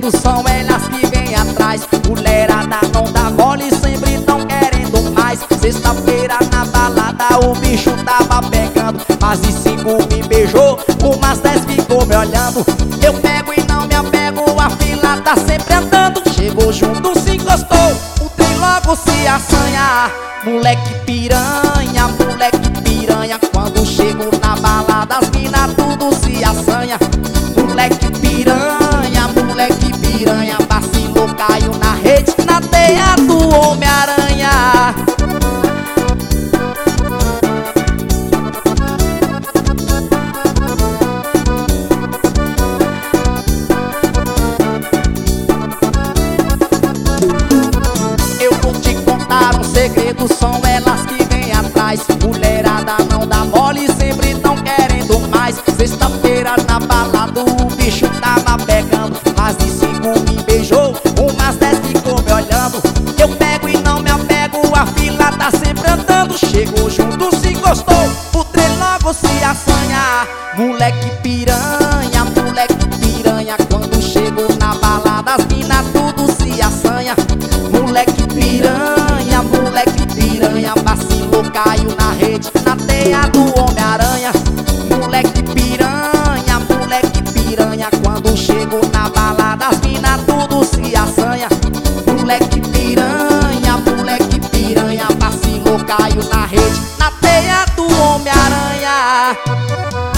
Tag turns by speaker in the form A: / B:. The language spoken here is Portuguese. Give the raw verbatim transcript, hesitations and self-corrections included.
A: segredo são elas que vêm atrás. Mulherada não dá mole, sempre tão querendo mais. Sexta-feira na balada o bicho tava pegando. Mais de cinco me beijou, umas dez ficou me olhando. Eu pego e não me apego, a fila tá sempre andando. Chegou junto, se encostou, o trem logo se assanha. Moleque piranha, moleque piranha. Quando chego na balada as mina tudo se assanha. Moleque piranha, moleque piranha. Vacilou, caiu na rede, na teia do Homem-Aranha. Eu vou te contar um segredo, são elas que vêm atrás. Mulherada não dá mole, sempre tão querendo mais. Sexta-feira na balada o bicho tava pegando. Mais de cinco me beijou, umas dez ficou me olhando. Eu pego e não me apego, a fila tá sempre andando. Chegou junto, se encostou, o trem logo se assanha. Moleque piranha, moleque piranha. Quando chego na balada as mina tudo se assanha. Moleque piranha, moleque piranha. Vacilou, caiu na rede, na teia do Homem-Aranha. Moleque piranha, moleque piranha. Quando chego na balada as mina tudo se assanha. Moleque piranha, moleque piranha. Vacilou, caiu na rede, na teia do Homem-Aranha.